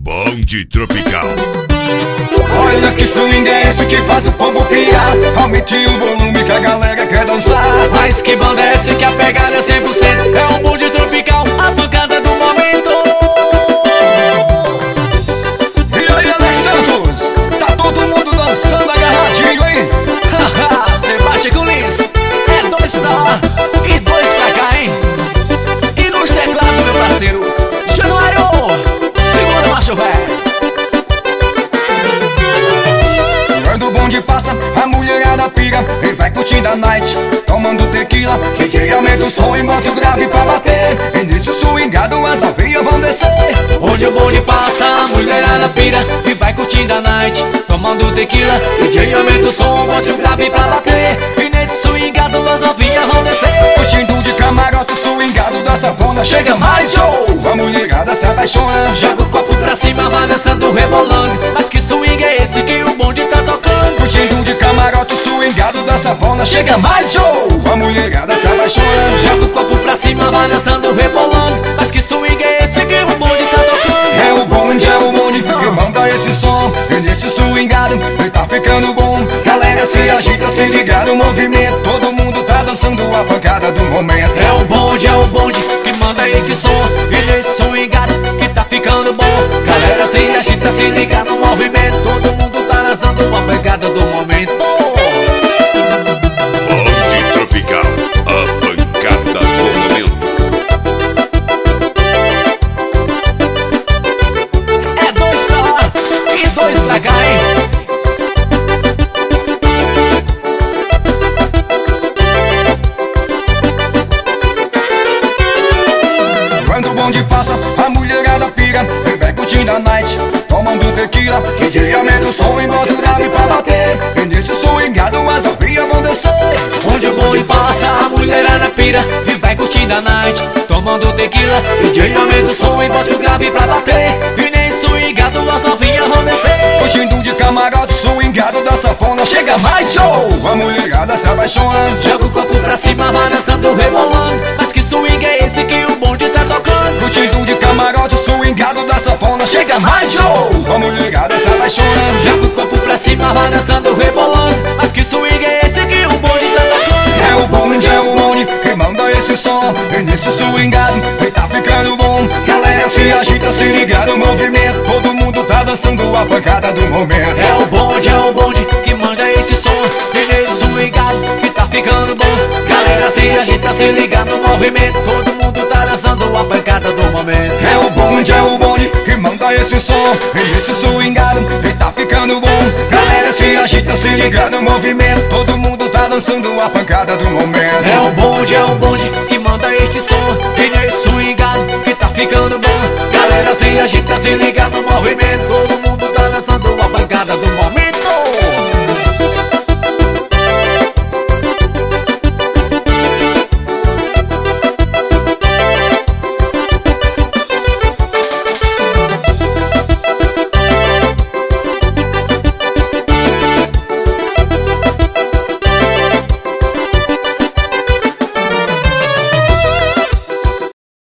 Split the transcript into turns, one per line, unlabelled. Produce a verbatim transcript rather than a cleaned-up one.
Bonde Tropical.
Olha que swing é esse que faz o povo pirar. Aumente o volume que a galera quer dançar.
Mas que banda é esse que a pegada é cem por cento? É o bonde tropical, a pancada do momento.
E aí, Alex Santos, tá todo mundo dançando agarradinho, hein?
Haha, Sebastião Collins, é dois pra lá e dois pra cá, hein? E nos teclados, meu parceiro, Januário, segura, macho velho.
Quando o bonde passa, a mulherada pira e vai curtindo a night, tomando tequila. D J aumenta o som e bota o grave pra bater. E nisso swingado as novinhas vão descer.
Onde o bonde passa, a mulherada pira e vai curtindo a night, tomando tequila. D J aumenta o som, bota o grave pra bater. E nesse swingado as novinhas vão descer.
Curtindo de camarote, swingado da sanfona. Chega mais show, a mulherada se apaixona.
Joga o copo pra cima, vai dançando, rebolando. Mas que swing é esse que o bonde tá tocando?
Curtindo de camarote, swingado da sanfona. Chega mais show, a mulherada se apaixona.
Joga o copo pra cima, vai dançando, rebolando. Mas que swing é esse que o bonde tá tocando?
É o bonde, é o bonde que manda esse som. E nesse swingado, ele tá ficando bom. Galera se agita, se liga no movimento. Todo mundo tá dançando a pancada do momento.
É o bonde, é o bonde que manda esse som. E nesse swingado que tá ficando bom. Galera se agita, se liga no movimento. Todo mundo tá dançando a pancada do momento.
Bonde Tropical, a pancada do momento.
É dois pra lá e dois pra cá, hein?
Quando o bonde passa, a mulherada pira e vai curtindo a night, tomando tequila. D J aumenta o som e bota o grave pra bater. E nesse swingado as novinhas vão descer.
Onde o bonde passa, a mulherada pira e vai curtindo a night, tomando tequila. D J aumenta o som e bota o grave pra bater. E nem swingado as novinhas vão descer.
Curtindo de camarote, swingado da sanfona. Chega mais show, a mulherada se apaixona.
Joga o copo pra cima, vai dançando, rebolando. Mas que swing é esse que o bonde tá tocando?
Curtindo de camarote, swingado da sanfona. Chega mais show, a mulherada se apaixona.
Joga o copo pra cima, vai dançando, rebolando. Mas que swing é esse que o bonde tá tocando?
É o bonde, é o bonde que manda esse som. E nesse swingado, ele tá ficando bom. Galera se agita, se liga no movimento. Todo mundo tá dançando a pancada do momento.
É o bonde, é o bonde que manda esse som. E nesse swingado que tá ficando bom. Galera se agita, se liga no movimento. Todo mundo tá dançando a pancada do momento.
É o bonde, é o bonde que manda esse som. E nesse swingado, ele tá ficando bom. Galera se agita, se liga no movimento. Todo mundo tá dançando a pancada do momento.
É o bonde, é o bonde que manda este som. E nesse swingado que tá ficando bom. Galera se agita, se liga no movimento.